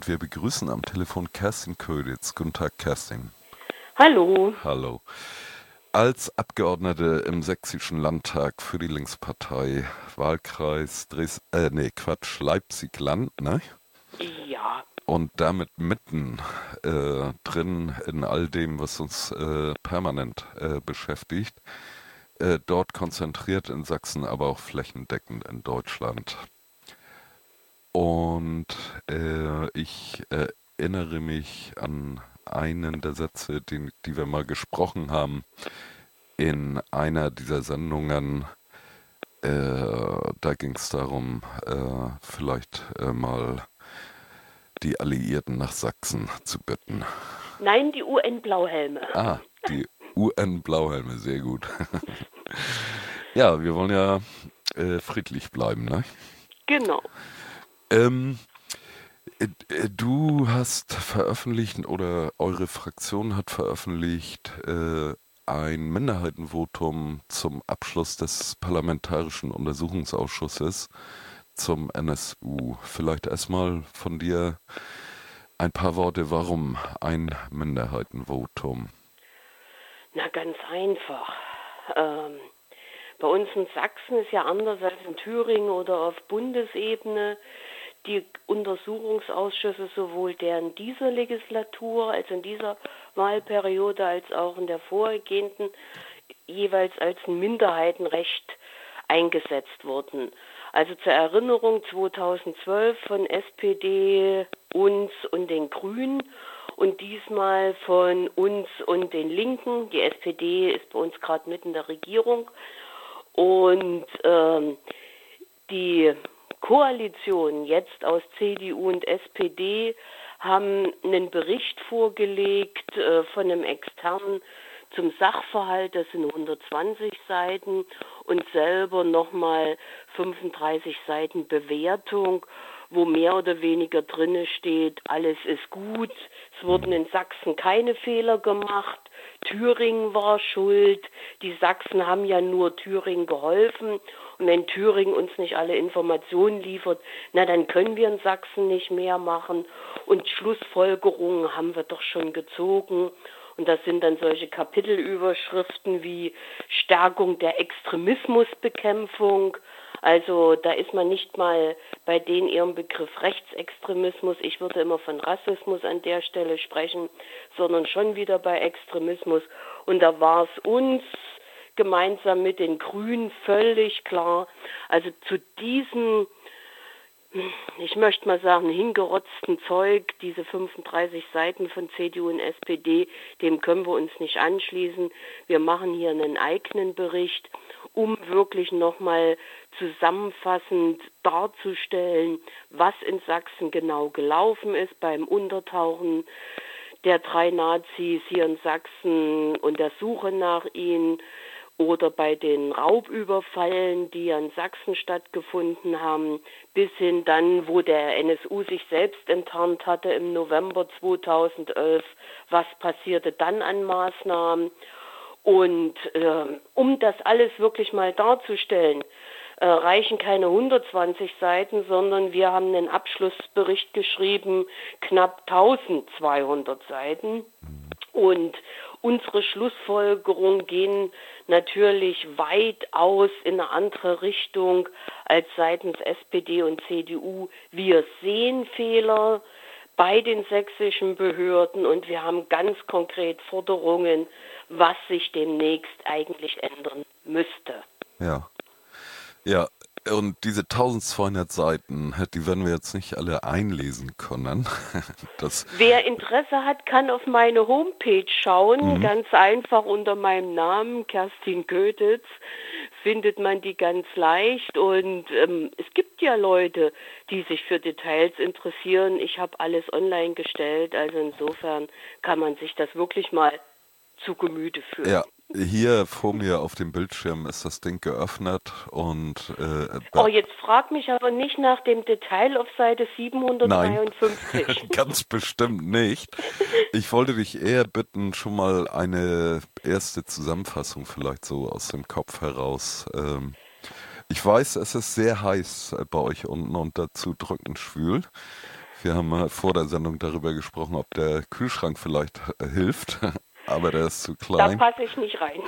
Wir begrüßen am Telefon Kerstin Köditz. Guten Tag, Kerstin. Hallo. Hallo. Als Abgeordnete im Sächsischen Landtag für die Linkspartei, Wahlkreis Leipzig-Land, ne? Ja, Und damit mitten drin in all dem, was uns permanent beschäftigt, dort konzentriert in Sachsen, aber auch flächendeckend in Deutschland. Und ich erinnere mich an einen der Sätze, die wir mal gesprochen haben in einer dieser Sendungen. Da ging es darum, vielleicht mal die Alliierten nach Sachsen zu bitten. nein, die UN-Blauhelme. Ah, die UN-Blauhelme, sehr gut. Ja, wir wollen ja friedlich bleiben, ne? Genau. Ähm, Du hast veröffentlicht oder eure Fraktion hat veröffentlicht ein Minderheitenvotum zum Abschluss des Parlamentarischen Untersuchungsausschusses zum NSU. Vielleicht erstmal von dir ein paar Worte, warum ein Minderheitenvotum? Na, ganz einfach. Ähm, Bei uns in Sachsen ist ja anders als in Thüringen oder auf Bundesebene. Die Untersuchungsausschüsse, sowohl der in dieser Legislatur, als in dieser Wahlperiode, als auch in der vorhergehenden, jeweils als ein Minderheitenrecht eingesetzt wurden. Also zur Erinnerung 2012 von SPD, uns und den Grünen und diesmal von uns und den Linken. Die SPD ist bei uns gerade mitten in der Regierung. Und die Koalition jetzt aus CDU und SPD haben einen Bericht vorgelegt von einem Externen zum Sachverhalt, das sind 120 Seiten und selber nochmal 35 Seiten Bewertung, wo mehr oder weniger drinne steht, alles ist gut, es wurden in Sachsen keine Fehler gemacht, Thüringen war schuld, die Sachsen haben ja nur Thüringen geholfen und wenn Thüringen uns nicht alle Informationen liefert, na dann können wir in Sachsen nicht mehr machen und Schlussfolgerungen haben wir doch schon gezogen. Und das sind dann solche Kapitelüberschriften wie Stärkung der Extremismusbekämpfung. Also da ist man nicht mal bei denen ihrem Begriff Rechtsextremismus. Ich würde immer von Rassismus an der Stelle sprechen, sondern schon wieder bei Extremismus. Und da war es uns gemeinsam mit den Grünen völlig klar. Also zu diesem, ich möchte mal sagen, hingerotzten Zeug, diese 35 Seiten von CDU und SPD, dem können wir uns nicht anschließen. Wir machen hier einen eigenen Bericht, um wirklich nochmal zusammenfassend darzustellen, was in Sachsen genau gelaufen ist beim Untertauchen der 3 Nazis hier in Sachsen und der Suche nach ihnen oder bei den Raubüberfällen, die ja in Sachsen stattgefunden haben, bis hin dann, wo der NSU sich selbst enttarnt hatte im November 2011, was passierte dann an Maßnahmen. Und um das alles wirklich mal darzustellen, reichen keine 120 Seiten, sondern wir haben einen Abschlussbericht geschrieben, knapp 1200 Seiten. Und unsere Schlussfolgerungen gehen natürlich weitaus in eine andere Richtung als seitens SPD und CDU. Wir sehen Fehler bei den sächsischen Behörden und wir haben ganz konkret Forderungen, was sich demnächst eigentlich ändern müsste. Ja, ja. Und diese 1200 Seiten, die werden wir jetzt nicht alle einlesen können. Das, Wer Interesse hat, kann auf meine Homepage schauen. mhm. Ganz einfach unter meinem Namen, Kerstin Köditz, findet man die ganz leicht. Und es gibt ja Leute, die sich für Details interessieren. Ich habe alles online gestellt. Also insofern kann man sich das wirklich mal zu Gemüte führen. Ja, hier vor mir auf dem Bildschirm ist das Ding geöffnet und Oh, jetzt frag mich aber nicht nach dem Detail auf Seite nein, 753. ganz bestimmt nicht. Ich wollte dich eher bitten, schon mal eine erste Zusammenfassung vielleicht so aus dem Kopf heraus. Ich weiß, es ist sehr heiß bei euch unten und dazu drückend schwül. Wir haben mal vor der Sendung darüber gesprochen, ob der Kühlschrank vielleicht hilft, aber der ist zu Da klein. passe ich nicht rein.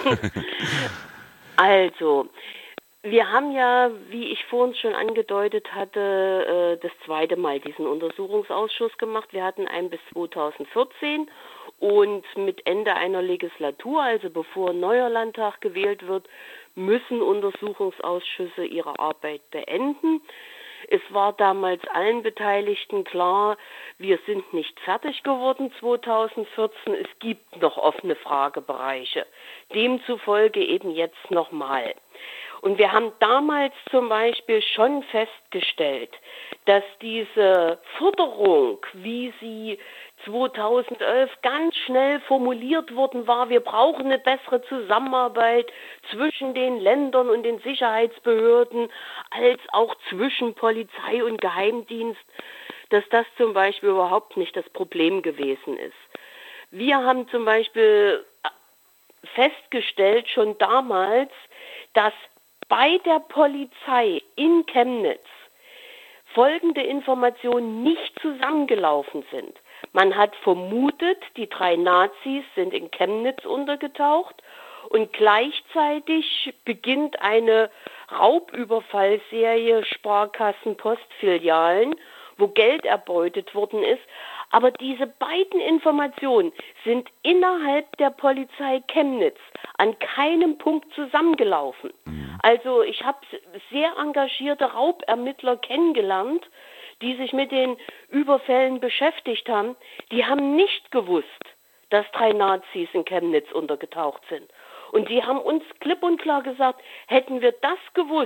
Also, wir haben ja, wie ich vorhin schon angedeutet hatte, das zweite Mal diesen Untersuchungsausschuss gemacht. Wir hatten einen bis 2014 und mit Ende einer Legislatur, also bevor ein neuer Landtag gewählt wird, müssen Untersuchungsausschüsse ihre Arbeit beenden. Es war damals allen Beteiligten klar, wir sind nicht fertig geworden 2014. Es gibt noch offene Fragebereiche. Demzufolge eben jetzt nochmal. Und wir haben damals zum Beispiel schon festgestellt, dass diese Forderung, wie sie 2011 ganz schnell formuliert worden war, wir brauchen eine bessere Zusammenarbeit zwischen den Ländern und den Sicherheitsbehörden, als auch zwischen Polizei und Geheimdienst, dass das zum Beispiel überhaupt nicht das Problem gewesen ist. Wir haben zum Beispiel festgestellt schon damals, dass bei der Polizei in Chemnitz folgende Informationen nicht zusammengelaufen sind. Man hat vermutet, die 3 Nazis sind in Chemnitz untergetaucht und gleichzeitig beginnt eine Raubüberfallserie Sparkassen-Postfilialen, wo Geld erbeutet worden ist. Aber diese beiden Informationen sind innerhalb der Polizei Chemnitz an keinem Punkt zusammengelaufen. Also ich habe sehr engagierte Raubermittler kennengelernt, die sich mit den Überfällen beschäftigt haben. Die haben nicht gewusst, dass 3 Nazis in Chemnitz untergetaucht sind. Und die haben uns klipp und klar gesagt, hätten wir das gewusst,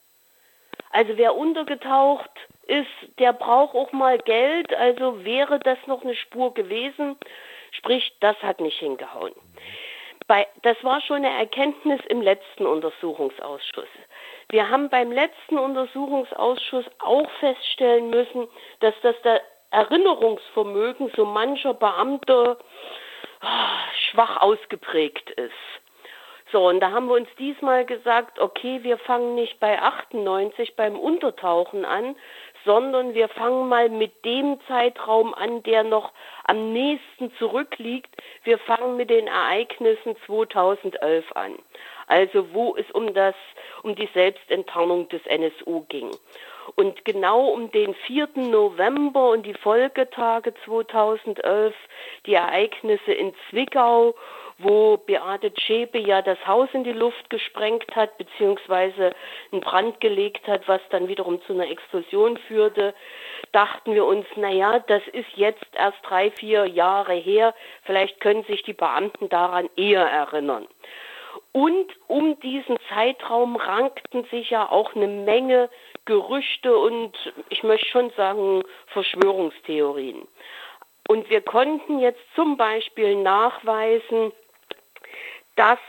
also wer untergetaucht ist, der braucht auch mal Geld, also wäre das noch eine Spur gewesen, sprich, das hat nicht hingehauen. Das war schon eine Erkenntnis im letzten Untersuchungsausschuss. Wir haben beim letzten Untersuchungsausschuss auch feststellen müssen, dass das Erinnerungsvermögen so mancher Beamte schwach ausgeprägt ist. So, und da haben wir uns diesmal gesagt, okay, wir fangen nicht bei 98 beim Untertauchen an, sondern wir fangen mal mit dem Zeitraum an, der noch am nächsten zurückliegt. Wir fangen mit den Ereignissen 2011 an. Also wo es um die Selbstenttarnung des NSU ging. Und genau um den 4. November und die Folgetage 2011, die Ereignisse in Zwickau, wo Beate Zschäpe ja das Haus in die Luft gesprengt hat, beziehungsweise einen Brand gelegt hat, was dann wiederum zu einer Explosion führte, dachten wir uns, naja, das ist jetzt erst 3-4 Jahre her, vielleicht können sich die Beamten daran eher erinnern. Und um diesen Zeitraum rankten sich ja auch eine Menge Gerüchte und ich möchte schon sagen Verschwörungstheorien. Und wir konnten jetzt zum Beispiel nachweisen, dass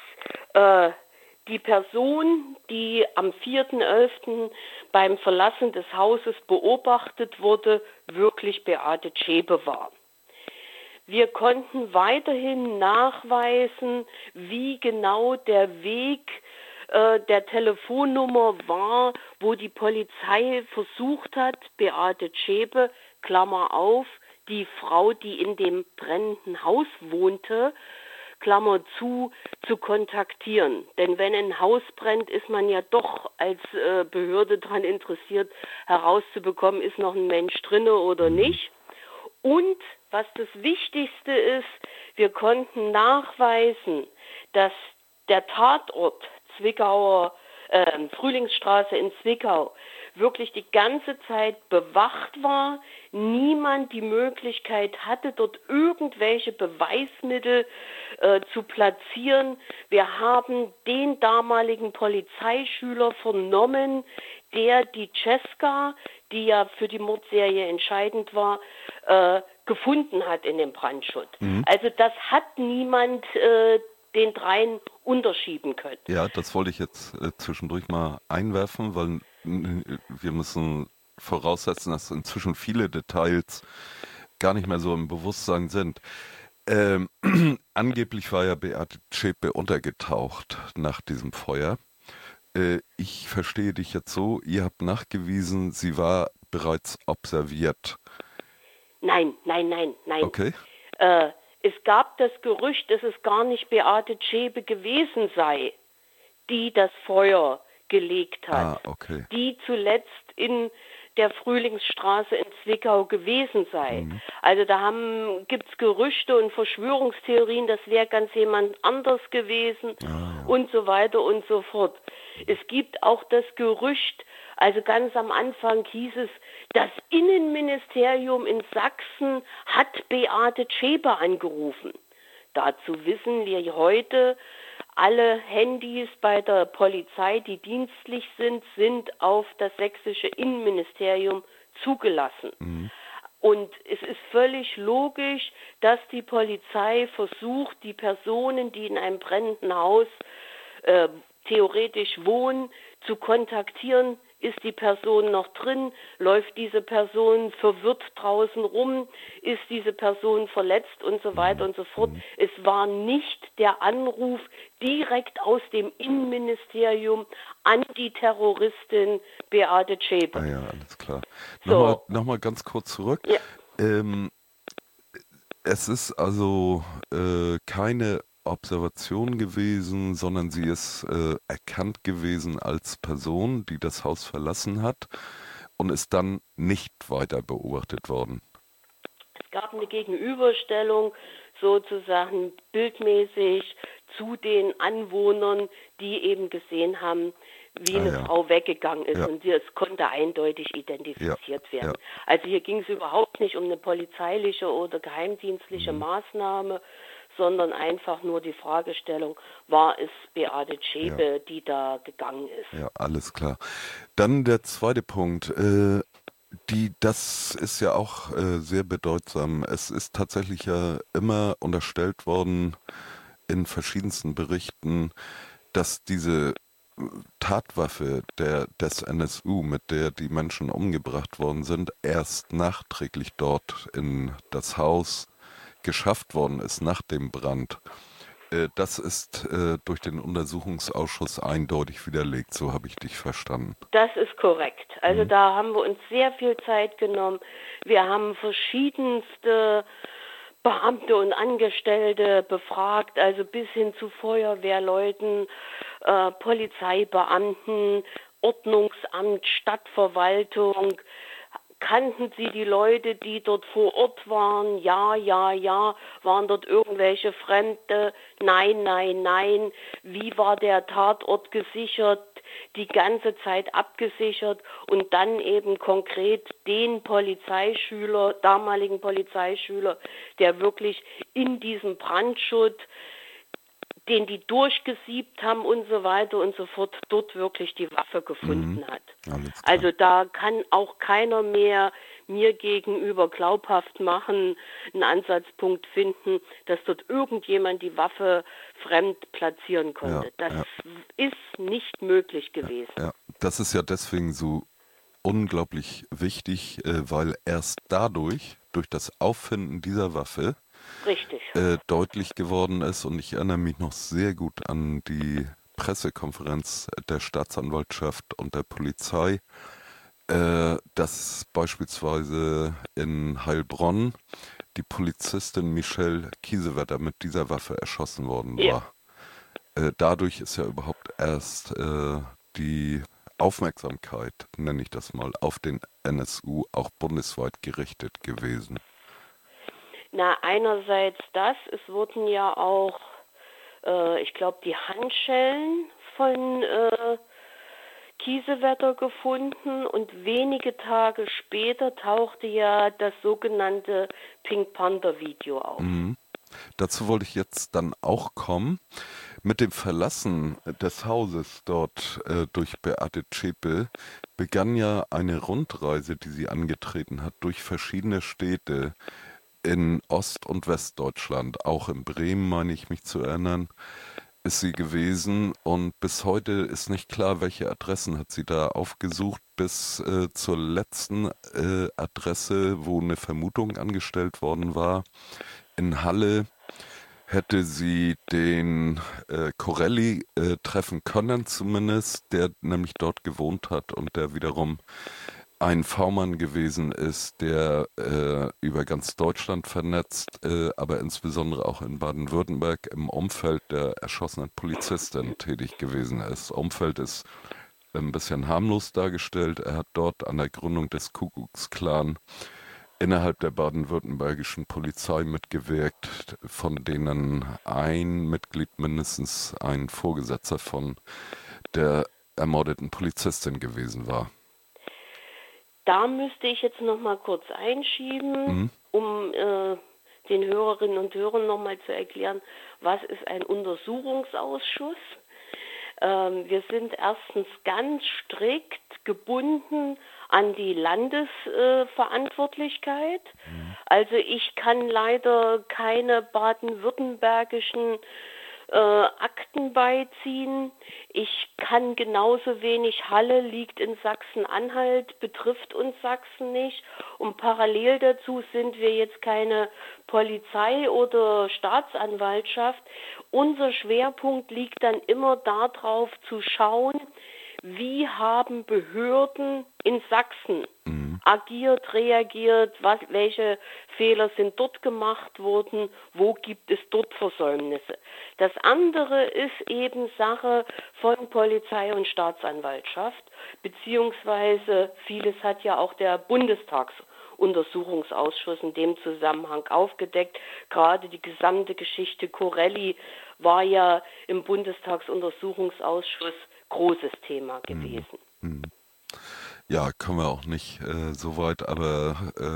die Person, die am 4.11. beim Verlassen des Hauses beobachtet wurde, wirklich Beate Zschäpe war. Wir konnten weiterhin nachweisen, wie genau der Weg der Telefonnummer war, wo die Polizei versucht hat, Beate Zschäpe, Klammer auf, die Frau, die in dem brennenden Haus wohnte, Klammer zu kontaktieren. Denn wenn ein Haus brennt, ist man ja doch als Behörde daran interessiert, herauszubekommen, ist noch ein Mensch drinne oder nicht. Und was das Wichtigste ist, wir konnten nachweisen, dass der Tatort Frühlingsstraße in Zwickau wirklich die ganze Zeit bewacht war, niemand die Möglichkeit hatte, dort irgendwelche Beweismittel zu platzieren. Wir haben den damaligen Polizeischüler vernommen, der die Cesca, die ja für die Mordserie entscheidend war, gefunden hat in dem Brandschutt. Also das hat niemand den dreien unterschieben können. Ja, das wollte ich jetzt zwischendurch mal einwerfen, weil wir müssen voraussetzen, dass inzwischen viele Details gar nicht mehr so im Bewusstsein sind. Angeblich war ja Beate Zschäpe untergetaucht nach diesem Feuer. Ich verstehe dich jetzt so, ihr habt nachgewiesen, sie war bereits observiert. Nein, nein, nein, nein. Okay. Es gab das Gerücht, dass es gar nicht Beate Zschäpe gewesen sei, die das Feuer gelegt hat, Okay. die zuletzt in der Frühlingsstraße in Zwickau gewesen sei. Also da gibt's Gerüchte und Verschwörungstheorien, das wäre ganz jemand anders gewesen und so weiter und so fort. Es gibt auch das Gerücht, also ganz am Anfang hieß es, das Innenministerium in Sachsen hat Beate Zschäpe angerufen. Dazu wissen wir heute, alle Handys bei der Polizei, die dienstlich sind auf das sächsische Innenministerium zugelassen. Und es ist völlig logisch, dass die Polizei versucht, die Personen, die in einem brennenden Haus theoretisch wohnen, zu kontaktieren. Ist die Person noch drin? Läuft diese Person verwirrt draußen rum? Ist diese Person verletzt und so weiter und so fort? Es war nicht der Anruf direkt aus dem Innenministerium an die Terroristin Beate Zschäpe. Ja, alles klar. So. Nochmal ganz kurz zurück. Ja. Es ist also keine Observation gewesen, sondern sie ist erkannt gewesen als Person, die das Haus verlassen hat und ist dann nicht weiter beobachtet worden. Es gab eine Gegenüberstellung sozusagen bildmäßig zu den Anwohnern, die eben gesehen haben, wie eine Frau weggegangen ist und es konnte eindeutig identifiziert werden. Also hier ging es überhaupt nicht um eine polizeiliche oder geheimdienstliche Maßnahme, sondern einfach nur die Fragestellung, war es Beate Zschäpe, die da gegangen ist. Ja, alles klar. Dann der zweite Punkt. Das ist ja auch sehr bedeutsam. Es ist tatsächlich ja immer unterstellt worden in verschiedensten Berichten, dass diese Tatwaffe des NSU, mit der die Menschen umgebracht worden sind, erst nachträglich dort in das Haus geschafft worden ist nach dem Brand. Das ist durch den Untersuchungsausschuss eindeutig widerlegt, so habe ich dich verstanden. Das ist korrekt. Also da haben wir uns sehr viel Zeit genommen. Wir haben verschiedenste Beamte und Angestellte befragt, also bis hin zu Feuerwehrleuten, Polizeibeamten, Ordnungsamt, Stadtverwaltung. Kannten Sie die Leute, die dort vor Ort waren? Ja, ja, ja. Waren dort irgendwelche Fremde? Nein, nein, nein. Wie war der Tatort gesichert? Die ganze Zeit abgesichert und dann eben konkret den Polizeischüler, damaligen Polizeischüler, der wirklich in diesem Brandschutt, den die durchgesiebt haben und so weiter und so fort, dort wirklich die Waffe gefunden hat. Also da kann auch keiner mehr mir gegenüber glaubhaft machen, einen Ansatzpunkt finden, dass dort irgendjemand die Waffe fremd platzieren konnte. Das ist nicht möglich gewesen. Ja, das ist ja deswegen so unglaublich wichtig, weil erst dadurch, durch das Auffinden dieser Waffe, richtig, deutlich geworden ist, und ich erinnere mich noch sehr gut an die Pressekonferenz der Staatsanwaltschaft und der Polizei, dass beispielsweise in Heilbronn die Polizistin Michelle Kiesewetter mit dieser Waffe erschossen worden war. Dadurch ist ja überhaupt erst die Aufmerksamkeit, nenne ich das mal, auf den NSU auch bundesweit gerichtet gewesen. Na, einerseits das, es wurden ja auch, ich glaube, die Handschellen von Kiesewetter gefunden und wenige Tage später tauchte ja das sogenannte Pink Panther Video auf. Dazu wollte ich jetzt dann auch kommen. Mit dem Verlassen des Hauses dort durch Beate Zschäpe begann ja eine Rundreise, die sie angetreten hat, durch verschiedene Städte in Ost- und Westdeutschland. Auch in Bremen, meine ich mich zu erinnern, ist sie gewesen. Und bis heute ist nicht klar, welche Adressen hat sie da aufgesucht, bis zur letzten Adresse, wo eine Vermutung angestellt worden war. In Halle hätte sie den Corelli treffen können zumindest, der nämlich dort gewohnt hat und der wiederum ein V-Mann gewesen ist, der über ganz Deutschland vernetzt, aber insbesondere auch in Baden-Württemberg im Umfeld der erschossenen Polizistin tätig gewesen ist. Umfeld ist ein bisschen harmlos dargestellt. Er hat dort an der Gründung des Ku Klux Klan innerhalb der baden-württembergischen Polizei mitgewirkt, von denen ein Mitglied mindestens ein Vorgesetzter von der ermordeten Polizistin gewesen war. Da müsste ich jetzt noch mal kurz einschieben, Mhm. um den Hörerinnen und Hörern noch mal zu erklären, was ist ein Untersuchungsausschuss. Wir sind erstens ganz strikt gebunden an die Landesverantwortlichkeit. Also ich kann leider keine baden-württembergischen Akten beiziehen. Ich kann genauso wenig, Halle liegt in Sachsen-Anhalt, betrifft uns Sachsen nicht. Und parallel dazu sind wir jetzt keine Polizei oder Staatsanwaltschaft. Unser Schwerpunkt liegt dann immer darauf zu schauen, wie haben Behörden in Sachsen agiert, reagiert, welche Fehler sind dort gemacht worden, wo gibt es dort Versäumnisse. Das andere ist eben Sache von Polizei und Staatsanwaltschaft, beziehungsweise vieles hat ja auch der Bundestagsuntersuchungsausschuss in dem Zusammenhang aufgedeckt. Gerade die gesamte Geschichte Corelli war ja im Bundestagsuntersuchungsausschuss großes Thema gewesen. Ja, können wir auch nicht so weit, aber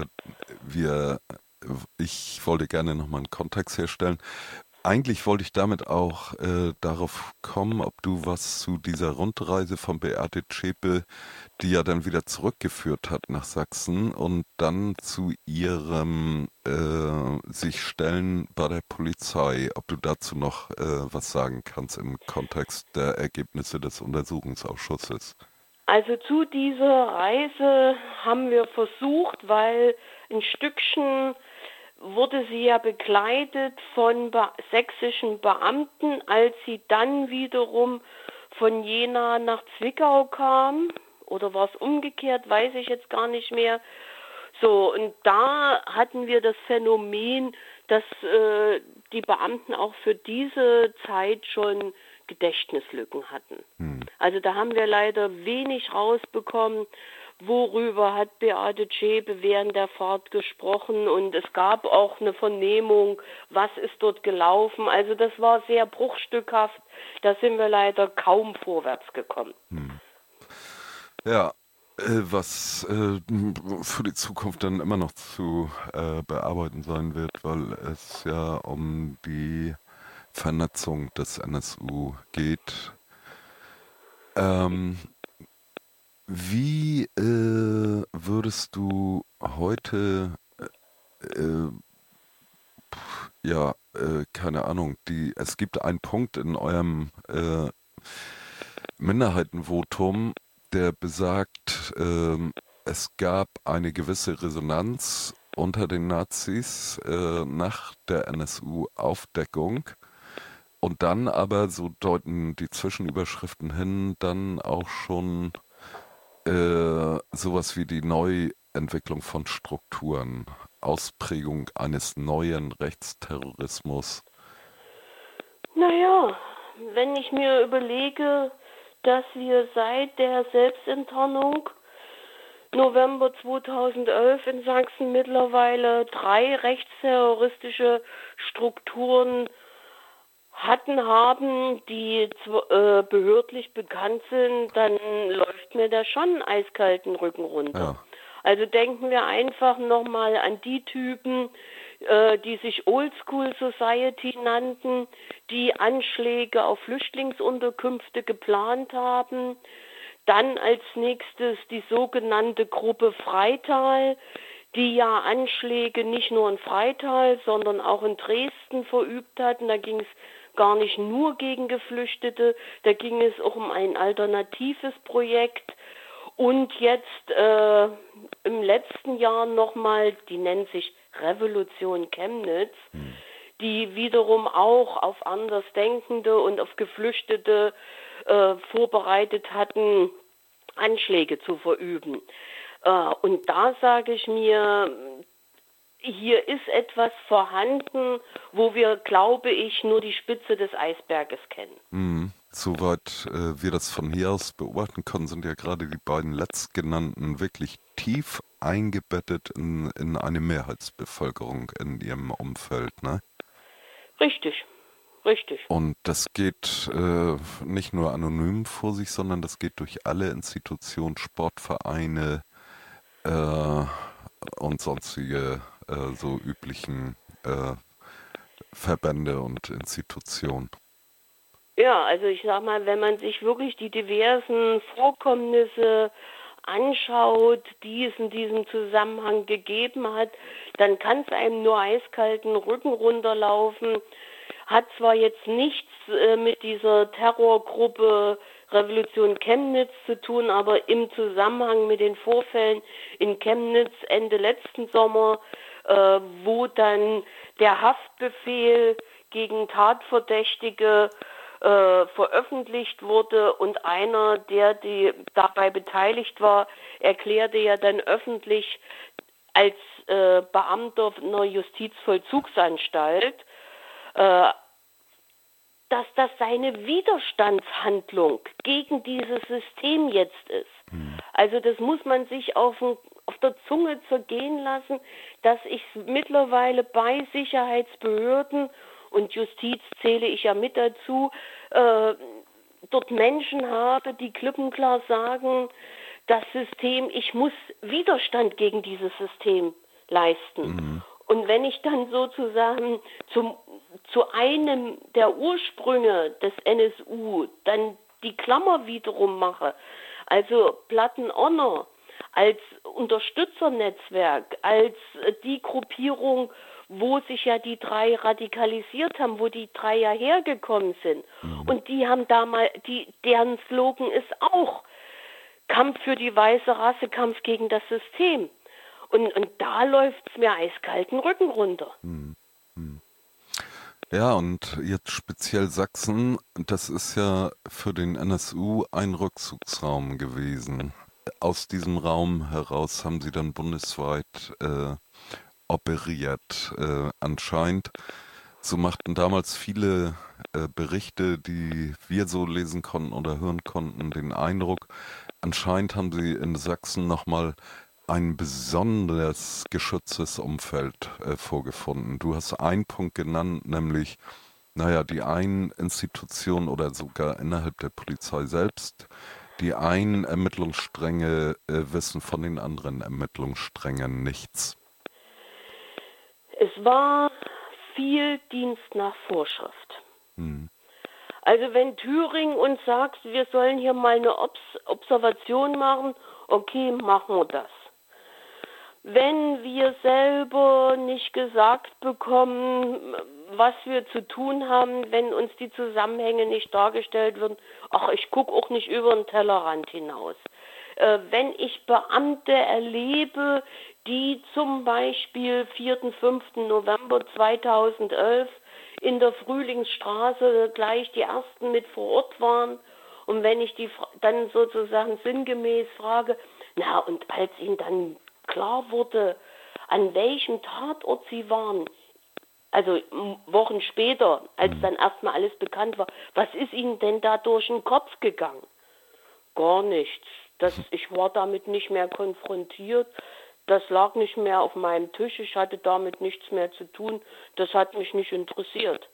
ich wollte gerne nochmal einen Kontext herstellen. Eigentlich wollte ich damit auch darauf kommen, ob du was zu dieser Rundreise von Beate Zschäpe, die ja dann wieder zurückgeführt hat nach Sachsen und dann zu ihrem sich stellen bei der Polizei, ob du dazu noch was sagen kannst im Kontext der Ergebnisse des Untersuchungsausschusses. Also zu dieser Reise haben wir versucht, weil ein Stückchen wurde sie ja begleitet von sächsischen Beamten, als sie dann wiederum von Jena nach Zwickau kam. Oder war es umgekehrt, weiß ich jetzt gar nicht mehr. So, und da hatten wir das Phänomen, dass die Beamten auch für diese Zeit schon Gedächtnislücken hatten. Also da haben wir leider wenig rausbekommen, worüber hat Beate Zschäpe während der Fahrt gesprochen, und es gab auch eine Vernehmung, was ist dort gelaufen. Also das war sehr bruchstückhaft, da sind wir leider kaum vorwärts gekommen. Ja, was für die Zukunft dann immer noch zu bearbeiten sein wird, weil es ja um die Vernetzung des NSU geht. Ähm, wie würdest du heute, äh, ja, keine Ahnung, es gibt einen Punkt in eurem Minderheitenvotum, der besagt, es gab eine gewisse Resonanz unter den Nazis nach der NSU-Aufdeckung. Und dann aber, so deuten die Zwischenüberschriften hin, dann auch schon sowas wie die Neuentwicklung von Strukturen, Ausprägung eines neuen Rechtsterrorismus. Naja, wenn ich mir überlege, dass wir seit der Selbstenttarnung November 2011 in Sachsen mittlerweile 3 rechtsterroristische Strukturen haben, die behördlich bekannt sind, dann läuft mir da schon eiskalten Rücken runter. Ja. Also denken wir einfach nochmal an die Typen, die sich Oldschool Society nannten, die Anschläge auf Flüchtlingsunterkünfte geplant haben. Dann als nächstes die sogenannte Gruppe Freital, die ja Anschläge nicht nur in Freital, sondern auch in Dresden verübt hatten. Da ging es gar nicht nur gegen Geflüchtete, da ging es auch um ein alternatives Projekt. Und jetzt im letzten Jahr nochmal, die nennt sich Revolution Chemnitz, die wiederum auch auf Andersdenkende und auf Geflüchtete vorbereitet hatten, Anschläge zu verüben. Und da sage ich mir, hier ist etwas vorhanden, wo wir, glaube ich, nur die Spitze des Eisberges kennen. Soweit wir das von hier aus beobachten können, sind ja gerade die beiden letztgenannten wirklich tief eingebettet in eine Mehrheitsbevölkerung in ihrem Umfeld, ne? Richtig, richtig. Und das geht nicht nur anonym vor sich, sondern das geht durch alle Institutionen, Sportvereine äh, und sonstige so üblichen Verbände und Institutionen. Ja, also ich sag mal, wenn man sich wirklich die diversen Vorkommnisse anschaut, die es in diesem Zusammenhang gegeben hat, dann kann es einem nur eiskalten Rücken runterlaufen. Hat zwar jetzt nichts mit dieser Terrorgruppe Revolution Chemnitz zu tun, aber im Zusammenhang mit den Vorfällen in Chemnitz Ende letzten Sommer, wo dann der Haftbefehl gegen Tatverdächtige veröffentlicht wurde und einer, der dabei beteiligt war, erklärte ja dann öffentlich als Beamter einer Justizvollzugsanstalt, dass das seine Widerstandshandlung gegen dieses System jetzt ist. Also das muss man sich auf der Zunge zergehen lassen, dass ich mittlerweile bei Sicherheitsbehörden und Justiz zähle ich ja mit dazu, dort Menschen habe, die klipp und klar sagen, das System, ich muss Widerstand gegen dieses System leisten. Und wenn ich dann sozusagen zu einem der Ursprünge des NSU dann die Klammer wiederum mache, also Platten-Honor als Unterstützernetzwerk, als die Gruppierung, wo sich ja die drei radikalisiert haben, wo die drei ja hergekommen sind. Und die haben damals, deren Slogan ist auch Kampf für die weiße Rasse, Kampf gegen das System. Und da läuft es mir eiskalten Rücken runter. Ja, und jetzt speziell Sachsen, das ist ja für den NSU ein Rückzugsraum gewesen. Aus diesem Raum heraus haben sie dann bundesweit operiert, anscheinend. So machten damals viele Berichte, die wir so lesen konnten oder hören konnten, den Eindruck, anscheinend haben sie in Sachsen nochmal ein besonders geschütztes Umfeld vorgefunden. Du hast einen Punkt genannt, nämlich, naja, die einen Institutionen oder sogar innerhalb der Polizei selbst, die einen Ermittlungsstränge wissen von den anderen Ermittlungssträngen nichts. Es war viel Dienst nach Vorschrift. Also wenn Thüringen uns sagt, wir sollen hier mal eine Observation machen, okay, machen wir das. Wenn wir selber nicht gesagt bekommen, was wir zu tun haben, wenn uns die Zusammenhänge nicht dargestellt werden, ach, ich gucke auch nicht über den Tellerrand hinaus. Wenn ich Beamte erlebe, die zum Beispiel 4. 5. November 2011 in der Frühlingsstraße gleich die ersten mit vor Ort waren, und wenn ich die dann sozusagen sinngemäß frage, na, und als ihnen dann klar wurde, an welchem Tatort sie waren, also Wochen später, als dann erstmal alles bekannt war, was ist ihnen denn da durch den Kopf gegangen? Gar nichts. Ich war damit nicht mehr konfrontiert. Das lag nicht mehr auf meinem Tisch. Ich hatte damit nichts mehr zu tun. Das hat mich nicht interessiert.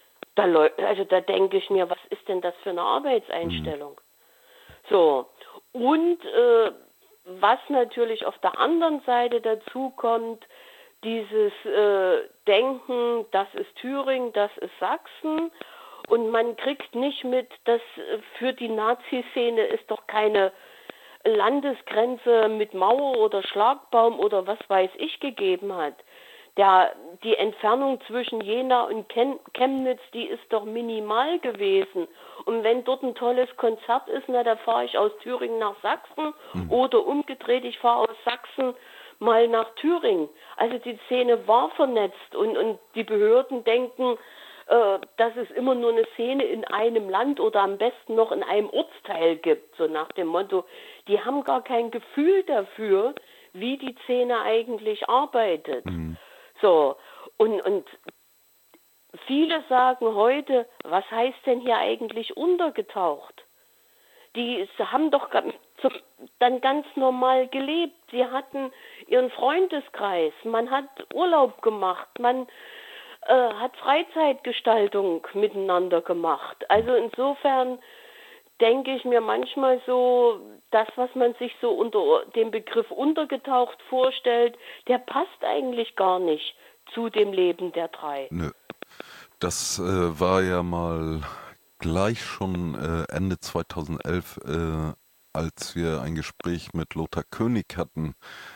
Da denke ich mir, was ist denn das für eine Arbeitseinstellung? So. Und was natürlich auf der anderen Seite dazu kommt, dieses Denken, das ist Thüringen, das ist Sachsen. Und man kriegt nicht mit, dass für die Nazi-Szene es doch keine Landesgrenze mit Mauer oder Schlagbaum oder was weiß ich gegeben hat. Die Entfernung zwischen Jena und Chemnitz, die ist doch minimal gewesen. Und wenn dort ein tolles Konzert ist, na, da fahre ich aus Thüringen nach Sachsen oder umgedreht, ich fahre aus Sachsen mal nach Thüringen. Also die Szene war vernetzt und die Behörden denken, dass es immer nur eine Szene in einem Land oder am besten noch in einem Ortsteil gibt, so nach dem Motto, die haben gar kein Gefühl dafür, wie die Szene eigentlich arbeitet. So, und viele sagen heute, was heißt denn hier eigentlich untergetaucht? Die haben doch dann ganz normal gelebt. Sie hatten ihren Freundeskreis, man hat Urlaub gemacht, man hat Freizeitgestaltung miteinander gemacht. Also insofern denke ich mir manchmal so, das, was man sich so unter dem Begriff untergetaucht vorstellt, der passt eigentlich gar nicht zu dem Leben der drei. Nö. Das war ja mal gleich schon Ende 2011, als wir ein Gespräch mit Lothar König hatten,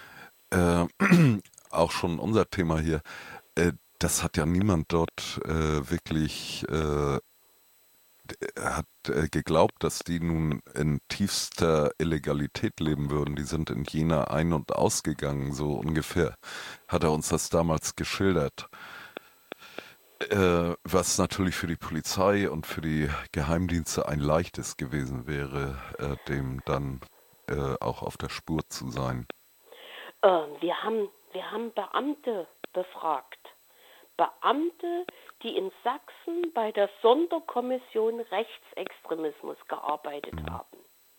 auch schon unser Thema hier. Das hat ja niemand dort wirklich hat geglaubt, dass die nun in tiefster Illegalität leben würden. Die sind in Jena ein- und ausgegangen, so ungefähr. Hat er uns das damals geschildert. Was natürlich für die Polizei und für die Geheimdienste ein leichtes gewesen wäre, dem dann auch auf der Spur zu sein. Wir haben Beamte befragt. Beamte, die in Sachsen bei der Sonderkommission Rechtsextremismus gearbeitet haben.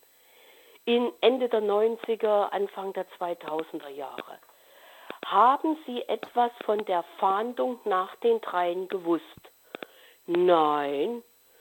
In Ende der 90er, Anfang der 2000er Jahre. Haben Sie etwas von der Fahndung nach den dreien gewusst? Nein.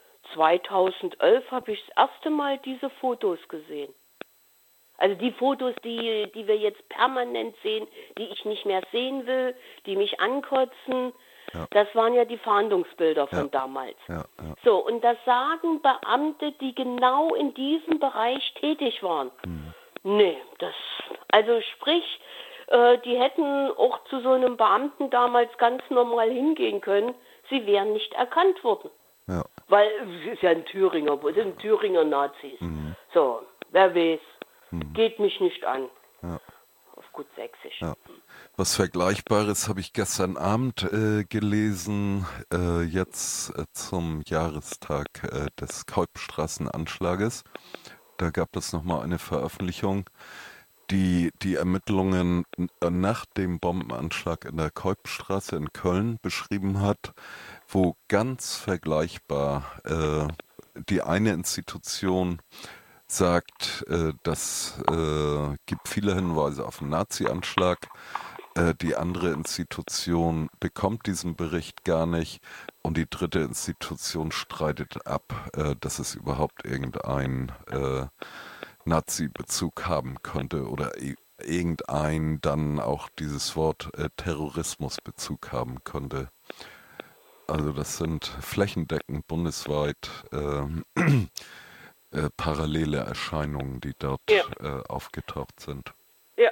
2011 habe ich das erste Mal diese Fotos gesehen. Also die Fotos, die wir jetzt permanent sehen, die ich nicht mehr sehen will, die mich ankotzen, das waren ja die Fahndungsbilder von damals. So, und das sagen Beamte, die genau in diesem Bereich tätig waren. Nee, also sprich, die hätten auch zu so einem Beamten damals ganz normal hingehen können, sie wären nicht erkannt worden. Ja. Weil es ist ja ein Thüringer, es sind Thüringer Nazis. So, wer weiß, geht mich nicht an. Ja. Auf gut Sächsisch. Ja. Was Vergleichbares habe ich gestern Abend gelesen, jetzt zum Jahrestag des Kolbstrassenanschlages. Da gab es nochmal eine Veröffentlichung, die Ermittlungen nach dem Bombenanschlag in der Kolbstraße in Köln beschrieben hat, wo ganz vergleichbar die eine Institution sagt, das gibt viele Hinweise auf einen Nazi-Anschlag. Die andere Institution bekommt diesen Bericht gar nicht und die dritte Institution streitet ab, dass es überhaupt irgendein Nazi-Bezug haben könnte oder irgendein dann auch dieses Wort Terrorismusbezug haben könnte. Also das sind flächendeckend bundesweit parallele Erscheinungen, die dort aufgetaucht sind. Ja.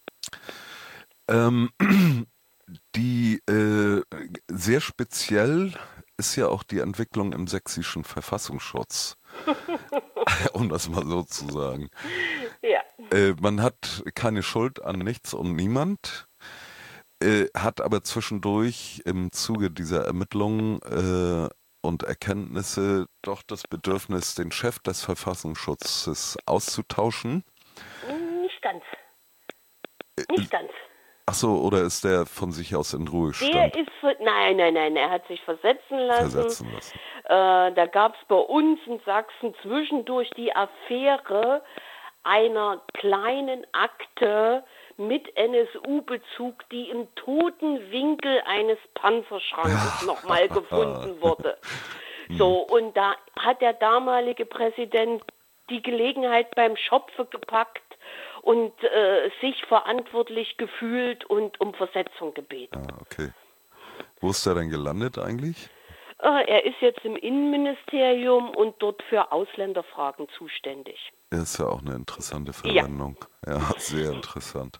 Die sehr speziell ist ja auch die Entwicklung im sächsischen Verfassungsschutz, um das mal so zu sagen. Ja. Man hat keine Schuld an nichts und niemand, hat aber zwischendurch im Zuge dieser Ermittlungen und Erkenntnisse doch das Bedürfnis, den Chef des Verfassungsschutzes auszutauschen. Nicht ganz. Nicht ganz. Ach so, oder ist der von sich aus in Ruhestand? Nein, er hat sich versetzen lassen. Da gab es bei uns in Sachsen zwischendurch die Affäre einer kleinen Akte mit NSU-Bezug, die im toten Winkel eines Panzerschrankes nochmal gefunden wurde. So, und da hat der damalige Präsident die Gelegenheit beim Schopfe gepackt und sich verantwortlich gefühlt und um Versetzung gebeten. Ah, okay. Wo ist er denn gelandet eigentlich? Er ist jetzt im Innenministerium und dort für Ausländerfragen zuständig. Das ist ja auch eine interessante Verwendung. Ja, sehr interessant.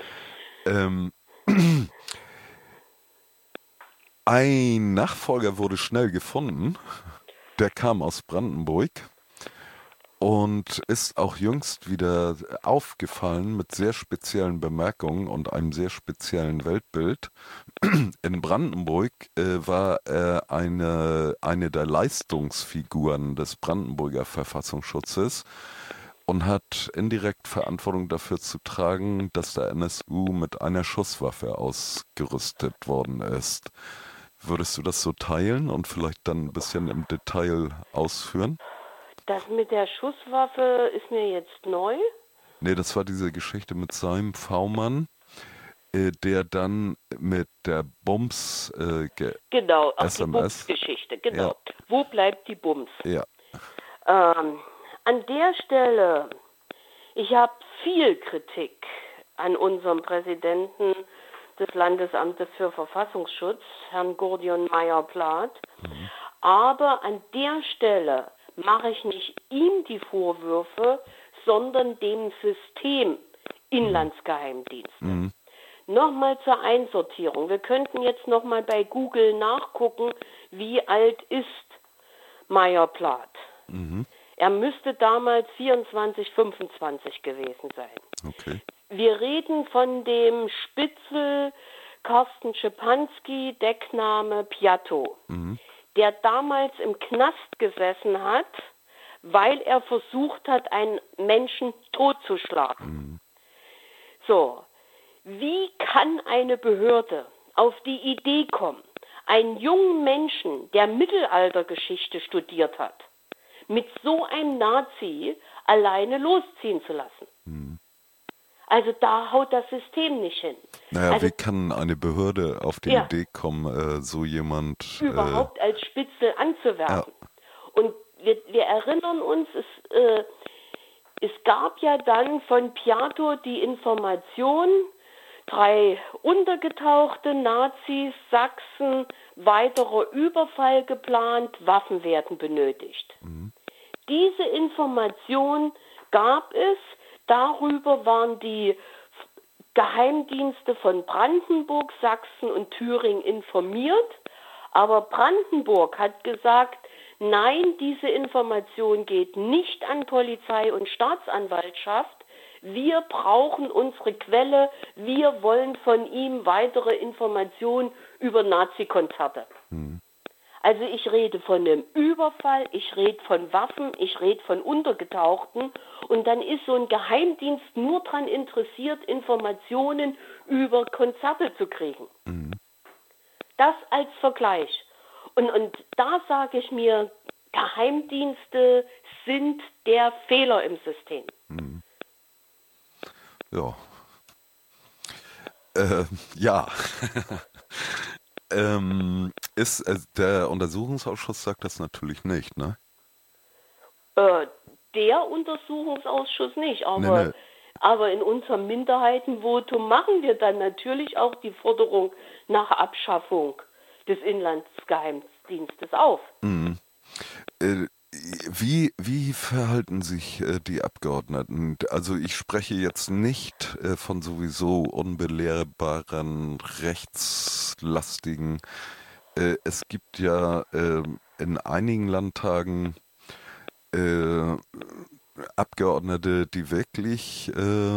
Ein Nachfolger wurde schnell gefunden. Der kam aus Brandenburg. und ist auch jüngst wieder aufgefallen mit sehr speziellen Bemerkungen und einem sehr speziellen Weltbild. In Brandenburg war er eine der Leistungsfiguren des Brandenburger Verfassungsschutzes und hat indirekt Verantwortung dafür zu tragen, dass der NSU mit einer Schusswaffe ausgerüstet worden ist. Würdest du das so teilen und vielleicht dann ein bisschen im Detail ausführen? Das mit der Schusswaffe ist mir jetzt neu. Nee, das war diese Geschichte mit seinem V-Mann, der dann mit der Bums Genau, ach, die SMS. Bums-Geschichte, Ja, genau. Wo bleibt die Bums? ja. An der Stelle, ich habe viel Kritik an unserem Präsidenten des Landesamtes für Verfassungsschutz, Herrn Gordion Meyer-Plath. Mhm. Aber an der Stelle mache ich nicht ihm die Vorwürfe, sondern dem System Inlandsgeheimdienste. Mhm. Nochmal zur Einsortierung. Wir könnten jetzt nochmal bei Google nachgucken, wie alt ist Meyer-Plath. Mhm. Er müsste damals 24, 25 gewesen sein. Okay. Wir reden von dem Spitzel Carsten Schipanski, Deckname Piatto, Mhm. der damals im Knast gesessen hat, weil er versucht hat, einen Menschen totzuschlagen. Mhm. So, wie kann eine Behörde auf die Idee kommen, einen jungen Menschen, der Mittelaltergeschichte studiert hat, mit so einem Nazi alleine losziehen zu lassen? Mhm. Also da haut das System nicht hin. Naja, Also wie kann eine Behörde auf die ja, Idee kommen, so jemand, überhaupt als Spitzel ja, anzuwerben. Und wir erinnern uns, es gab ja dann von Piatto die Information, 3 untergetauchte Nazis, Sachsen, weiterer Überfall geplant, Waffen werden benötigt. mhm. Diese Information gab es, darüber waren die Geheimdienste von Brandenburg, Sachsen und Thüringen informiert, aber Brandenburg hat gesagt, nein, diese Information geht nicht an Polizei und Staatsanwaltschaft, wir brauchen unsere Quelle, wir wollen von ihm weitere Informationen über Nazi-Konzerte. Mhm. Also ich rede von einem Überfall, ich rede von Waffen, ich rede von Untergetauchten und dann ist so ein Geheimdienst nur daran interessiert, Informationen über Konzerte zu kriegen. Mhm. Das als Vergleich. Und da sage ich mir, Geheimdienste sind der Fehler im System. Mhm. Ja. Äh, ja. Der Untersuchungsausschuss sagt das natürlich nicht, ne? Der Untersuchungsausschuss nicht, Nee, aber, nee. aber in unserem Minderheitenvotum machen wir dann natürlich auch die Forderung nach Abschaffung des Inlandsgeheimdienstes auf. Mhm. Äh, wie verhalten sich die Abgeordneten? Also ich spreche jetzt nicht von sowieso unbelehrbaren, rechtslastigen. Es gibt ja in einigen Landtagen äh, Abgeordnete, die wirklich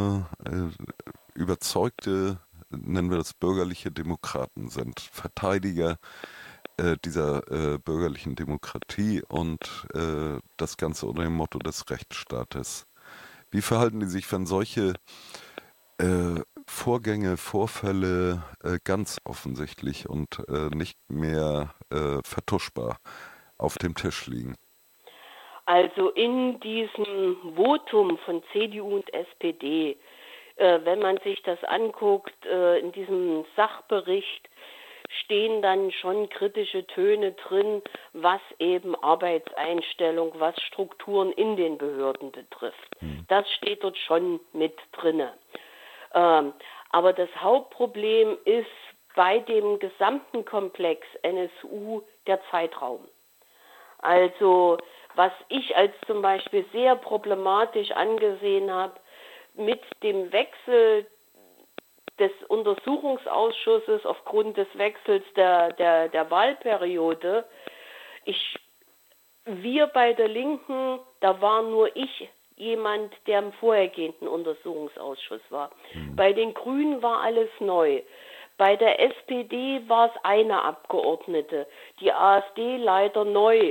überzeugte, nennen wir das bürgerliche Demokraten sind, Verteidiger dieser bürgerlichen Demokratie und das Ganze unter dem Motto des Rechtsstaates. Wie verhalten die sich, wenn solche Vorgänge, Vorfälle ganz offensichtlich und nicht mehr vertuschbar auf dem Tisch liegen? Also in diesem Votum von CDU und SPD, wenn man sich das anguckt, in diesem Sachbericht stehen dann schon kritische Töne drin, was eben Arbeitseinstellung, was Strukturen in den Behörden betrifft. Hm. Das steht dort schon mit drinne. Aber das Hauptproblem ist bei dem gesamten Komplex NSU der Zeitraum. Also was ich als zum Beispiel sehr problematisch angesehen habe, mit dem Wechsel des Untersuchungsausschusses aufgrund des Wechsels der Wahlperiode, wir bei der Linken da war nur ich jemand, der im vorhergehenden Untersuchungsausschuss war. Bei den Grünen war alles neu. Bei der SPD war es eine Abgeordnete, die AfD leider neu.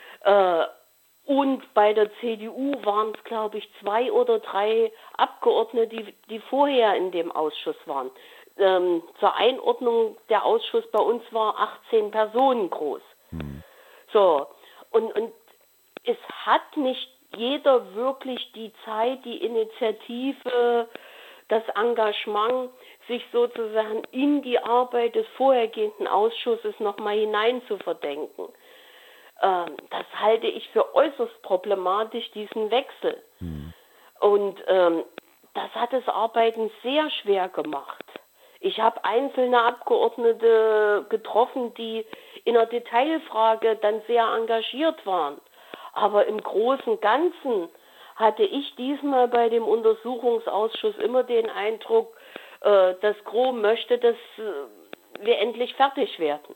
Und bei der CDU waren es, glaube ich, 2 oder 3 Abgeordnete, die vorher in dem Ausschuss waren. Zur Einordnung, der Ausschuss bei uns war 18 Personen groß. So, und es hat nicht jeder wirklich die Zeit, die Initiative, das Engagement, sich sozusagen in die Arbeit des vorhergehenden Ausschusses nochmal hinein zu verdenken. Das halte ich für äußerst problematisch, diesen Wechsel. Und das hat das Arbeiten sehr schwer gemacht. Ich habe einzelne Abgeordnete getroffen, die in einer Detailfrage dann sehr engagiert waren. Aber im Großen und Ganzen hatte ich diesmal bei dem Untersuchungsausschuss immer den Eindruck, das Gros möchte, dass wir endlich fertig werden.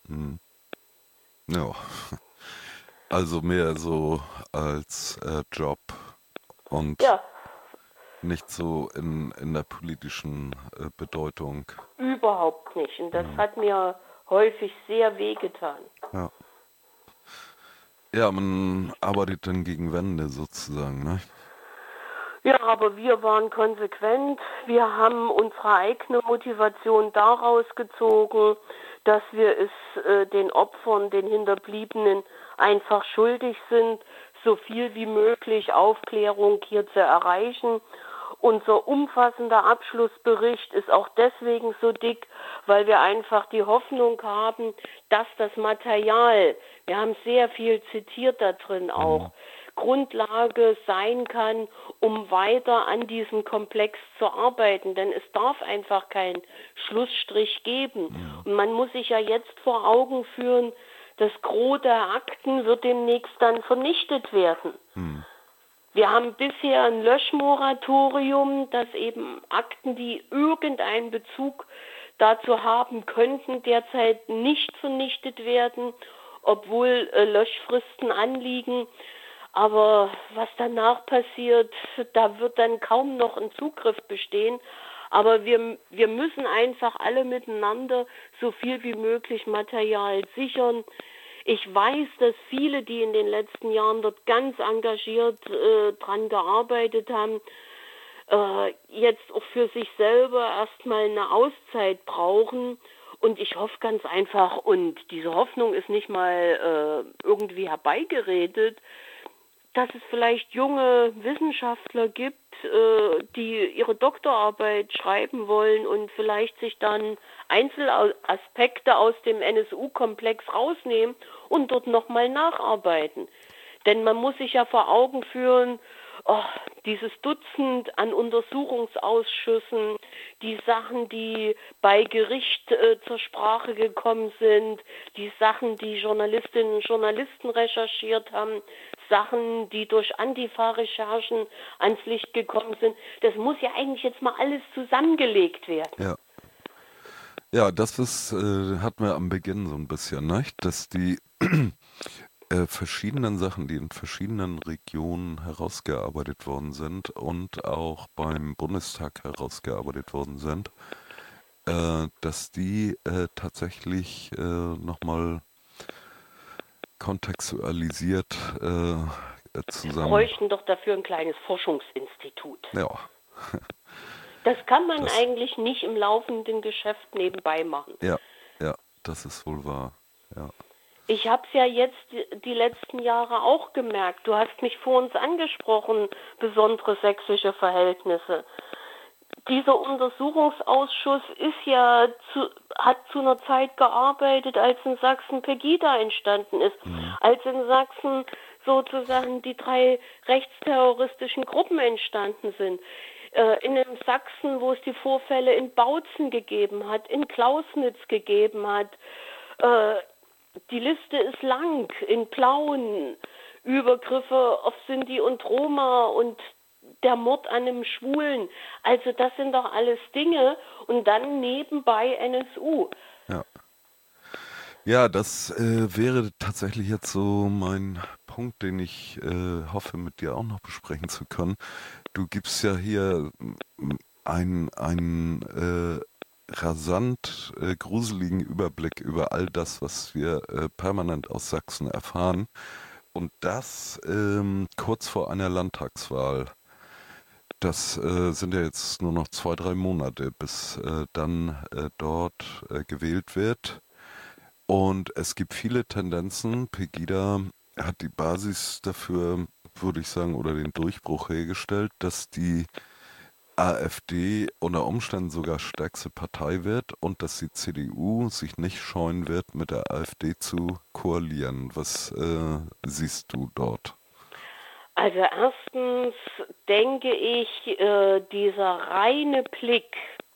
Ja, also mehr so als Job und Ja, nicht so in der politischen Bedeutung. überhaupt nicht. Und das hat mir häufig sehr wehgetan. Ja. Ja, man arbeitet dann gegen Wände sozusagen, ne? Ja, aber wir waren konsequent. Wir haben unsere eigene Motivation daraus gezogen, dass wir es den Opfern, den Hinterbliebenen einfach schuldig sind, so viel wie möglich Aufklärung hier zu erreichen. Unser umfassender Abschlussbericht ist auch deswegen so dick, weil wir einfach die Hoffnung haben, dass das Material, wir haben sehr viel zitiert da drin auch, Grundlage sein kann, um weiter an diesem Komplex zu arbeiten. Denn es darf einfach keinen Schlussstrich geben. Und man muss sich ja jetzt vor Augen führen, das Gros der Akten wird demnächst dann vernichtet werden. Wir haben bisher ein Löschmoratorium, dass eben Akten, die irgendeinen Bezug dazu haben könnten, derzeit nicht vernichtet werden, obwohl Löschfristen anliegen. Aber was danach passiert, da wird dann kaum noch ein Zugriff bestehen. Aber wir müssen einfach alle miteinander so viel wie möglich Material sichern. Ich weiß, dass viele, die in den letzten Jahren dort ganz engagiert dran gearbeitet haben, jetzt auch für sich selber erstmal eine Auszeit brauchen. Und ich hoffe ganz einfach, und diese Hoffnung ist nicht mal irgendwie herbeigeredet, dass es vielleicht junge Wissenschaftler gibt, die ihre Doktorarbeit schreiben wollen und vielleicht sich dann Einzelaspekte aus dem NSU-Komplex rausnehmen und dort nochmal nacharbeiten. Denn man muss sich ja vor Augen führen, dieses Dutzend an Untersuchungsausschüssen, die Sachen, die bei Gericht zur Sprache gekommen sind, die Sachen, die Journalistinnen und Journalisten recherchiert haben, Sachen, die durch Antifa-Recherchen ans Licht gekommen sind, das muss ja eigentlich jetzt mal alles zusammengelegt werden. Ja. Ja, das ist, hatten wir am Beginn so ein bisschen, ne? Dass die verschiedenen Sachen, die in verschiedenen Regionen herausgearbeitet worden sind und auch beim Bundestag herausgearbeitet worden sind, dass die tatsächlich nochmal kontextualisiert zusammen. Wir bräuchten doch dafür ein kleines Forschungsinstitut. Ja. Das kann man eigentlich nicht im laufenden Geschäft nebenbei machen. Ja, das ist wohl wahr. Ja. Ich habe es ja jetzt die letzten Jahre auch gemerkt. Du hast mich vor uns angesprochen, besondere sächsische Verhältnisse. Dieser Untersuchungsausschuss hat zu einer Zeit gearbeitet, als in Sachsen Pegida entstanden ist, als in Sachsen sozusagen die 3 rechtsterroristischen Gruppen entstanden sind. In einem Sachsen, wo es die Vorfälle in Bautzen gegeben hat, in Klausnitz gegeben hat. Die Liste ist lang, in Plauen, Übergriffe auf Sinti und Roma und der Mord an einem Schwulen. Also das sind doch alles Dinge und dann nebenbei NSU. Ja, das wäre tatsächlich jetzt so mein Punkt, den ich hoffe, mit dir auch noch besprechen zu können. Du gibst ja hier einen rasant gruseligen Überblick über all das, was wir permanent aus Sachsen erfahren. Und das kurz vor einer Landtagswahl. Das sind ja jetzt nur noch 2, 3 Monate, bis dann dort gewählt wird. Und es gibt viele Tendenzen. Pegida hat die Basis dafür, würde ich sagen, oder den Durchbruch hergestellt, dass die AfD unter Umständen sogar stärkste Partei wird und dass die CDU sich nicht scheuen wird, mit der AfD zu koalieren. Was siehst du dort? Also erstens denke ich, dieser reine Blick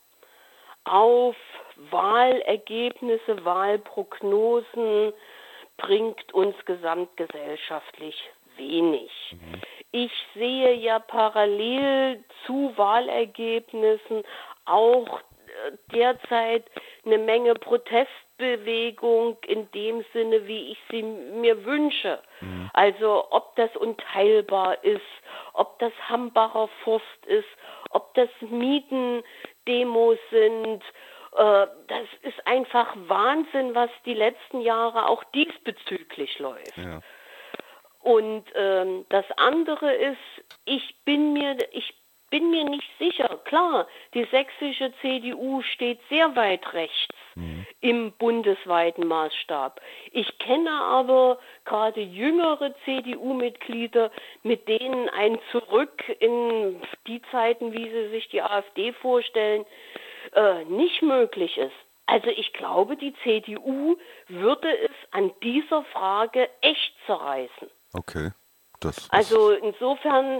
auf Wahlergebnisse, Wahlprognosen bringt uns gesamtgesellschaftlich wenig. Ich sehe ja parallel zu Wahlergebnissen auch derzeit eine Menge Protestbewegung in dem Sinne, wie ich sie mir wünsche. Also ob das unteilbar ist, ob das Hambacher Forst ist, ob das Mietendemos sind. Das ist einfach Wahnsinn, was die letzten Jahre auch diesbezüglich läuft. Ja. Und das andere ist, ich bin mir nicht sicher. Klar, die sächsische CDU steht sehr weit rechts im bundesweiten Maßstab. Ich kenne aber gerade jüngere CDU-Mitglieder, mit denen ein Zurück in die Zeiten, wie sie sich die AfD vorstellen, nicht möglich ist. Also ich glaube, die CDU würde es an dieser Frage echt zerreißen. Okay. Das Also insofern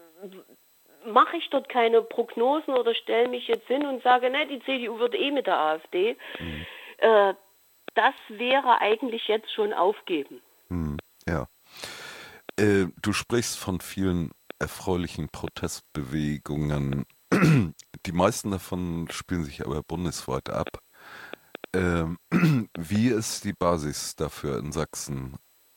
mache ich dort keine Prognosen oder stelle mich jetzt hin und sage, ne, die CDU wird mit der AfD. Das wäre eigentlich jetzt schon aufgeben. Ja. Du sprichst von vielen erfreulichen Protestbewegungen. Die meisten davon spielen sich aber bundesweit ab. Wie ist die Basis dafür in Sachsen?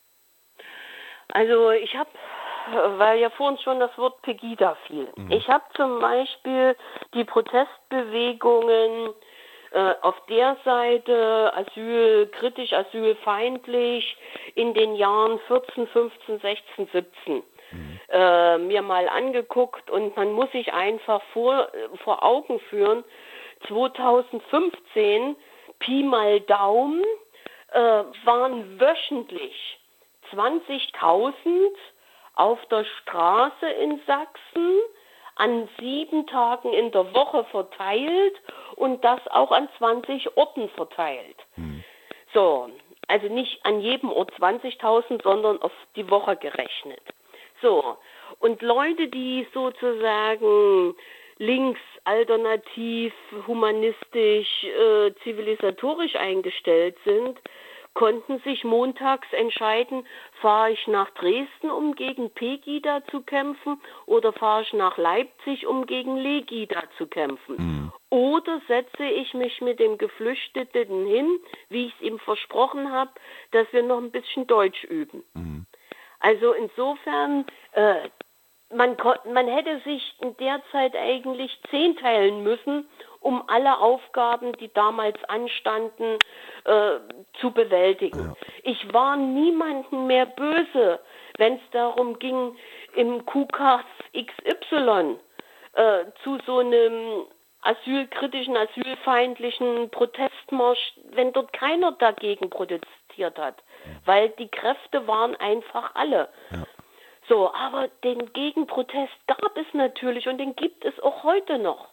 Also ich habe, weil ja vor uns schon das Wort Pegida fiel. Ich habe zum Beispiel die Protestbewegungen auf der Seite asylkritisch, asylfeindlich in den Jahren 14, 15, 16, 17 mir mal angeguckt und man muss sich einfach vor Augen führen, 2015, Pi mal Daumen, waren wöchentlich 20.000 auf der Straße in Sachsen, an 7 Tagen in der Woche verteilt und das auch an 20 Orten verteilt. So, also nicht an jedem Ort 20.000, sondern auf die Woche gerechnet. So, und Leute, die sozusagen links, alternativ, humanistisch, zivilisatorisch eingestellt sind, konnten sich montags entscheiden, fahre ich nach Dresden, um gegen Pegida zu kämpfen, oder fahre ich nach Leipzig, um gegen Legida zu kämpfen. Oder setze ich mich mit dem Geflüchteten hin, wie ich es ihm versprochen habe, dass wir noch ein bisschen Deutsch üben. Also insofern, man hätte sich in der Zeit eigentlich 10 teilen müssen, um alle Aufgaben, die damals anstanden, zu bewältigen. Ja. Ich war niemandem mehr böse, wenn es darum ging, im QKs XY zu so einem asylkritischen, asylfeindlichen Protestmarsch, wenn dort keiner dagegen protestiert hat, weil die Kräfte waren einfach alle. Ja. So, aber den Gegenprotest gab es natürlich und den gibt es auch heute noch.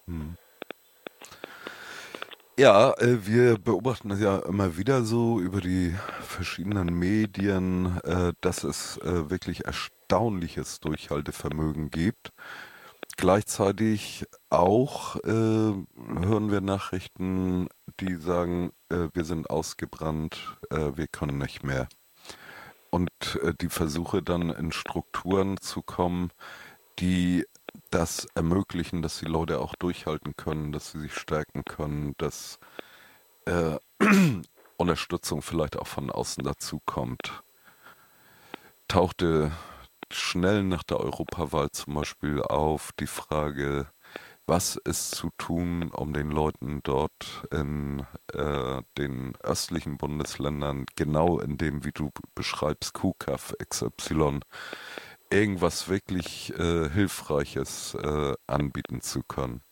Ja, wir beobachten das ja immer wieder so über die verschiedenen Medien, dass es wirklich erstaunliches Durchhaltevermögen gibt. Gleichzeitig auch hören wir Nachrichten, die sagen, wir sind ausgebrannt, wir können nicht mehr. Und die Versuche dann in Strukturen zu kommen, die das ermöglichen, dass die Leute auch durchhalten können, dass sie sich stärken können, dass Unterstützung vielleicht auch von außen dazu kommt. tauchte schnell nach der Europawahl zum Beispiel auf die Frage, was ist zu tun, um den Leuten dort in den östlichen Bundesländern, genau in dem, wie du beschreibst, KUKAF XY, irgendwas wirklich Hilfreiches anbieten zu können?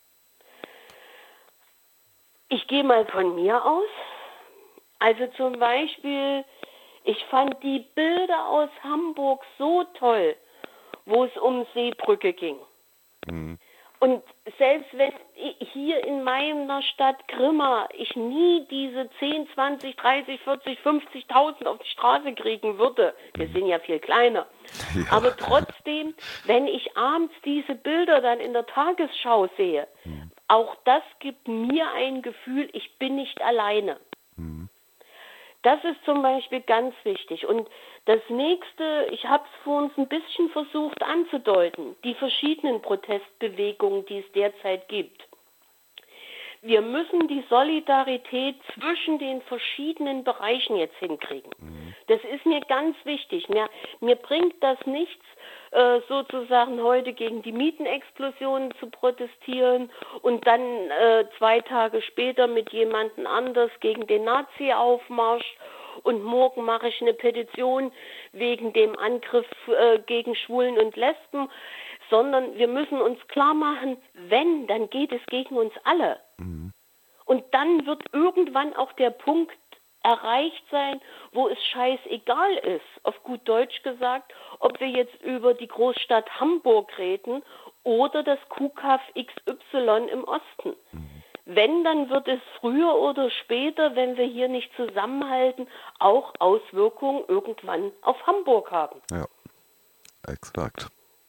Ich gehe mal von mir aus. Also zum Beispiel, ich fand die Bilder aus Hamburg so toll, wo es um Seebrücke ging. Mhm. Und selbst wenn hier in meiner Stadt Grimma ich nie diese 10, 20, 30, 40, 50.000 auf die Straße kriegen würde, wir sind ja viel kleiner, Ja. aber trotzdem, wenn ich abends diese Bilder dann in der Tagesschau sehe, auch das gibt mir ein Gefühl, ich bin nicht alleine. Das ist zum Beispiel ganz wichtig. Und das Nächste, ich habe es vorhin ein bisschen versucht anzudeuten, die verschiedenen Protestbewegungen, die es derzeit gibt. Wir müssen die Solidarität zwischen den verschiedenen Bereichen jetzt hinkriegen. Das ist mir ganz wichtig. Mir bringt das nichts, sozusagen heute gegen die Mietenexplosionen zu protestieren und dann 2 Tage später mit jemandem anders gegen den Nazi-Aufmarsch und morgen mache ich eine Petition wegen dem Angriff gegen Schwulen und Lesben, sondern wir müssen uns klar machen, wenn, dann geht es gegen uns alle. Und dann wird irgendwann auch der Punkt erreicht sein, wo es scheißegal ist, auf gut Deutsch gesagt, ob wir jetzt über die Großstadt Hamburg reden oder das KUKAF XY im Osten. Wenn, dann wird es früher oder später, wenn wir hier nicht zusammenhalten, auch Auswirkungen irgendwann auf Hamburg haben. Ja, exakt.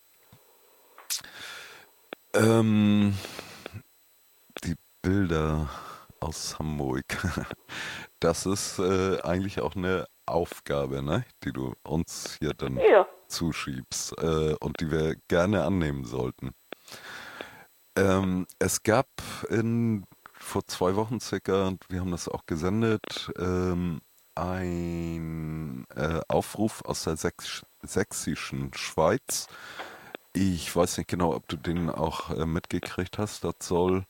Die Bilder aus Hamburg, das ist eigentlich auch eine Aufgabe, ne, die du uns hier dann Ja. zuschiebst und die wir gerne annehmen sollten. Es gab vor 2 Wochen circa, wir haben das auch gesendet, ein Aufruf aus der sächsischen Schweiz. Ich weiß nicht genau, ob du den auch mitgekriegt hast. Das soll,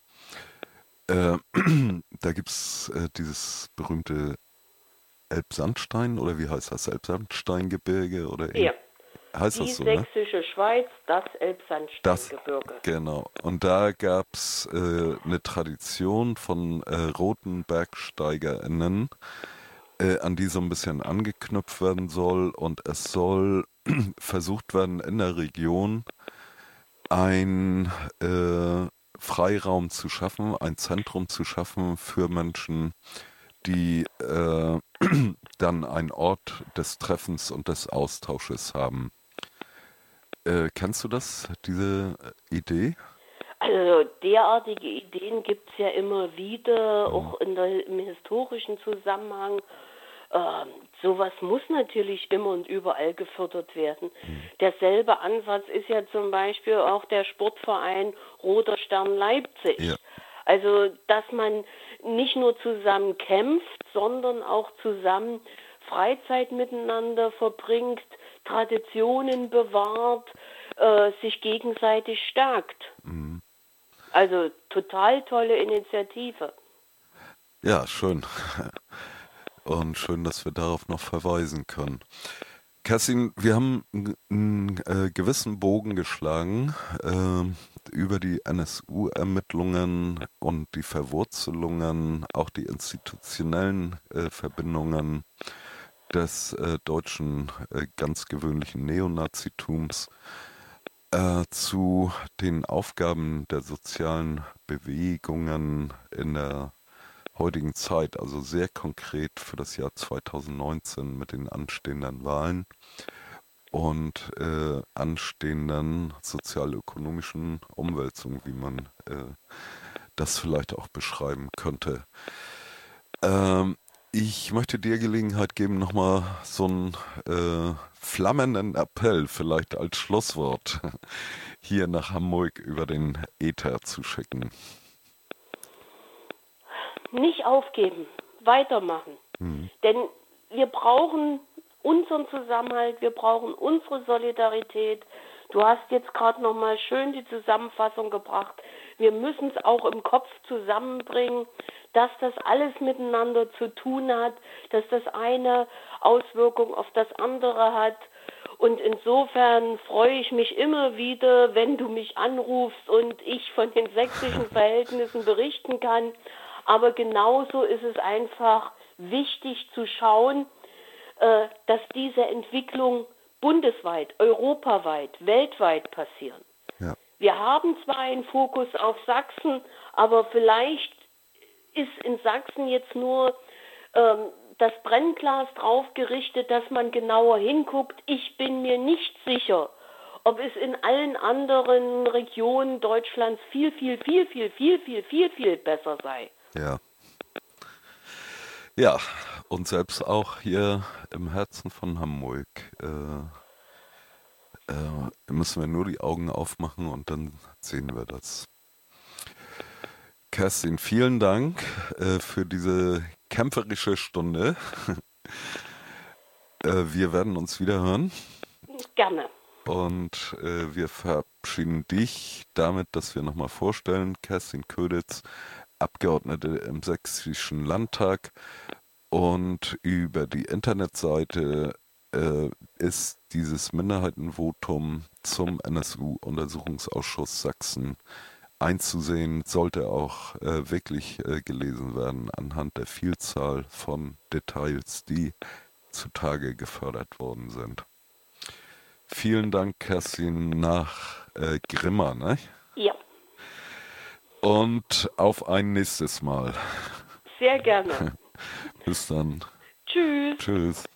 da gibt es dieses berühmte Elbsandstein, oder wie heißt das? Elbsandsteingebirge oder Ja. heißt Die das so, ne? sächsische Schweiz, das Das, Elbsandsteingebirge. genau. Und da gab es eine Tradition von roten BergsteigerInnen, an die so ein bisschen angeknüpft werden soll. Und es soll versucht werden, in der Region ein Freiraum zu schaffen, ein Zentrum zu schaffen für Menschen, die dann einen Ort des Treffens und des Austausches haben. Kennst du das, diese Idee? Also derartige Ideen gibt es ja immer wieder, auch im historischen Zusammenhang. Sowas muss natürlich immer und überall gefördert werden. Derselbe Ansatz ist ja zum Beispiel auch der Sportverein Roter Stern Leipzig. Ja. Also, dass man nicht nur zusammen kämpft, sondern auch zusammen Freizeit miteinander verbringt, Traditionen bewahrt, sich gegenseitig stärkt. Also total tolle Initiative. Ja, schön. Und schön, dass wir darauf noch verweisen können. Kerstin, wir haben einen gewissen Bogen geschlagen über die NSU-Ermittlungen und die Verwurzelungen, auch die institutionellen Verbindungen des deutschen ganz gewöhnlichen Neonazitums zu den Aufgaben der sozialen Bewegungen in der heutigen Zeit, also sehr konkret für das Jahr 2019 mit den anstehenden Wahlen und anstehenden sozialökonomischen Umwälzungen, wie man das vielleicht auch beschreiben könnte. Ich möchte dir Gelegenheit geben, nochmal so einen flammenden Appell vielleicht als Schlusswort hier nach Hamburg über den Äther zu schicken. Nicht aufgeben, weitermachen. Denn wir brauchen unseren Zusammenhalt, wir brauchen unsere Solidarität. Du hast jetzt gerade nochmal schön die Zusammenfassung gebracht. Wir müssen es auch im Kopf zusammenbringen, dass das alles miteinander zu tun hat, dass das eine Auswirkung auf das andere hat. Und insofern freue ich mich immer wieder, wenn du mich anrufst und ich von den sächsischen Verhältnissen berichten kann. Aber genauso ist es einfach wichtig zu schauen, dass diese Entwicklung bundesweit, europaweit, weltweit passieren. Ja. Wir haben zwar einen Fokus auf Sachsen, aber vielleicht ist in Sachsen jetzt nur das Brennglas drauf gerichtet, dass man genauer hinguckt. Ich bin mir nicht sicher, ob es in allen anderen Regionen Deutschlands viel besser sei. Ja. Ja, und selbst auch hier im Herzen von Hamburg müssen wir nur die Augen aufmachen und dann sehen wir das. Kerstin, vielen Dank für diese kämpferische Stunde. Wir werden uns wieder hören. Gerne. Und wir verabschieden dich damit, dass wir nochmal vorstellen, Kerstin Köditz, Abgeordnete im Sächsischen Landtag, und über die Internetseite ist dieses Minderheitenvotum zum NSU-Untersuchungsausschuss Sachsen einzusehen, sollte auch wirklich gelesen werden anhand der Vielzahl von Details, die zutage gefördert worden sind. Vielen Dank, Kerstin, nach Grimma, ne? Ja. Und auf ein nächstes Mal. Sehr gerne. Bis dann. Tschüss. Tschüss.